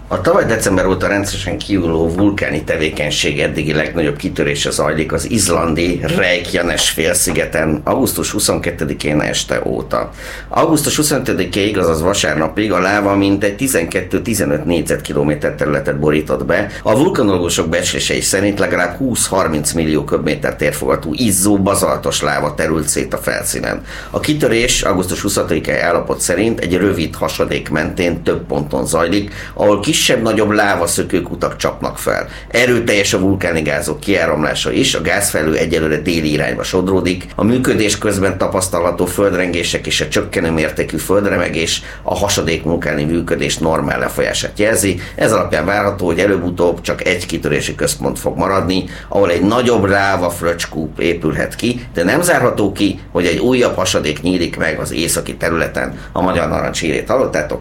A tavaly december óta rendszeresen kiújuló vulkáni tevékenység eddigi legnagyobb kitörése zajlik az izlandi Reykjanes félszigeten augusztus 22-én este óta. Augusztus 25-ig, azaz vasárnapig a láva mintegy 12-15 négyzetkilométer területet borított be. A vulkanológusok becslései szerint legalább 20-30 millió köbméter térfogatú izzó bazaltos láva terült szét a felszínen. A kitörés augusztus 26-i állapot szerint egy rövid hasadék mentén több ponton zajlik, ahol kisebb-nagyobb lávaszökőkutak csapnak fel. Erőteljes a vulkáni gázok kiáramlása is, a gázfelhő egyelőre déli irányba sodródik, a működés közben tapasztalható földrengések és a csökkenő mértékű földremegés a hasadék vulkáni működés normál lefolyását jelzi. Ez alapján várható, hogy előbb-utóbb csak egy kitörési központ fog maradni, ahol egy nagyobb láva fröccskúp épülhet ki, de nem zárható ki, hogy egy újabb hasadék nyílik meg az északi területen. A Magyar Narancs hírét hallottátok.